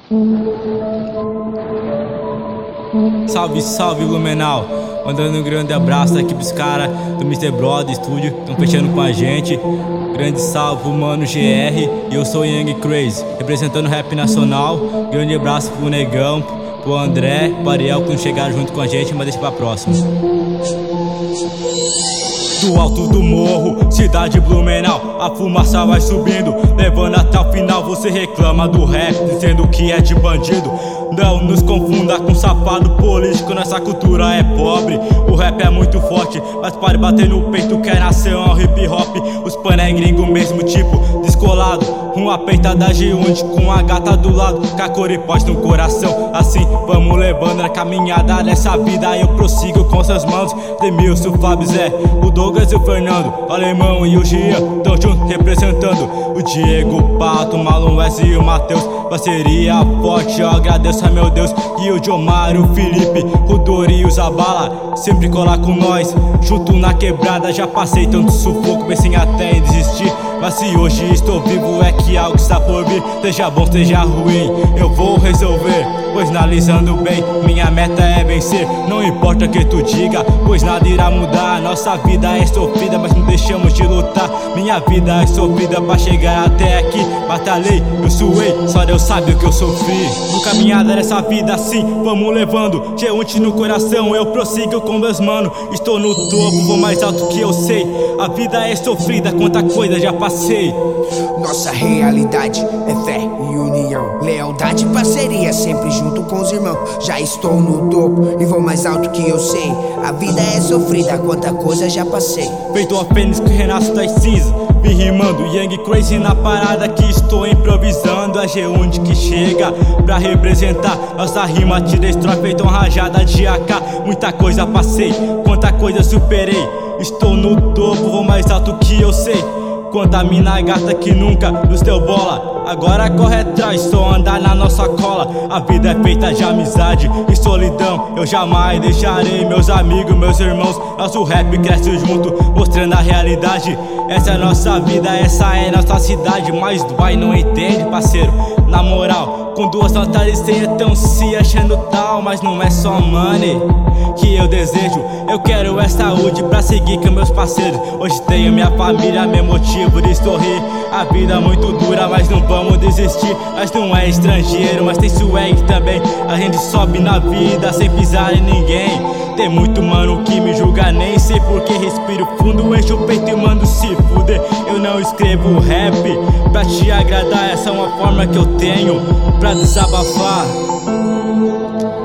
Salve, salve Blumenau, mandando um grande abraço aqui pros caras do Mr. Brother Studio, tão fechando com a gente. Grande salve pro mano GR, e eu sou Young Crazy, representando o rap nacional. Grande abraço pro Negão, pro André, pro Ariel que não chegaram junto com a gente, mas deixa pra próxima. Do alto do morro, cidade Blumenau, a fumaça vai subindo, levando até o final. Você reclama do rap, dizendo que é de bandido. Não nos confunda com safado político, nossa cultura é pobre. O rap é muito forte, mas pode bater no peito, quer nascer um hip hop. Os pané gringo mesmo tipo, descolado, uma peitada G1 com a gata do lado, com a cor e pós no coração. Assim vamos levando a caminhada nessa vida, eu prossigo com seus manos. Demilson, Fábio, Zé, o Douglas e o Fernando, o Alemão e o Gia, tão juntos representando. O Diego, Pato, o Malum, Wesley e o Matheus, parceria forte, eu agradeço a meu Deus. E o Diomar, o Felipe, o Dori e o Zabala, sempre colar com nós, junto na quebrada. Já passei tanto sufoco, pensei até em desistir, mas se hoje estou vivo é que algo está por vir. Seja bom, seja ruim, eu vou resolver, pois analisando bem, minha meta é vencer. Não importa o que tu diga, pois nada irá mudar. Nossa vida é sofrida, mas não deixamos de lutar. Minha vida é sofrida pra chegar até aqui. Batalhei, eu suei, só Deus sabe o que eu sofri. No caminhada dessa vida assim, vamos levando G1 no coração, eu prossigo com meus mano. Estou no topo, vou mais alto que eu sei. A vida é sofrida, quanta coisa já passei. Nossa realidade é fé e união, lealdade e parceria, sempre junto com os irmãos. Já estou no topo e vou mais alto que eu sei. A vida é sofrida, quanta coisa já passei. Feito a fênix que renasce das cinzas, vim rimando Young Crazy na parada que estou improvisando. A G1 que chega pra representar, nossa rima te destrói feito uma rajada de AK. Muita coisa passei, quanta coisa superei. Estou no topo, vou mais alto que eu sei. Quanta mina gata que nunca nos deu bola, agora corre atrás, só andar na nossa cola. A vida é feita de amizade e solidão, eu jamais deixarei meus amigos, meus irmãos. Nosso rap cresce junto, mostrando a realidade. Essa é nossa vida, essa é nossa cidade. Mas vai, não entende, parceiro, na moral. Com duas notas de 100 tão se achando tal, mas não é só money que eu desejo. Eu quero é saúde pra seguir com meus parceiros. Hoje tenho minha família, meu motivo de sorrir. A vida é muito dura, mas não vamos desistir. Nós não é estrangeiro, mas tem swag também. A gente sobe na vida sem pisar em ninguém. Tem muito mano que me julga, nem sei porque respiro fundo, encho o peito e mando se fuder. Eu não escrevo rap pra te agradar, essa é uma forma que eu tenho pra desabafar.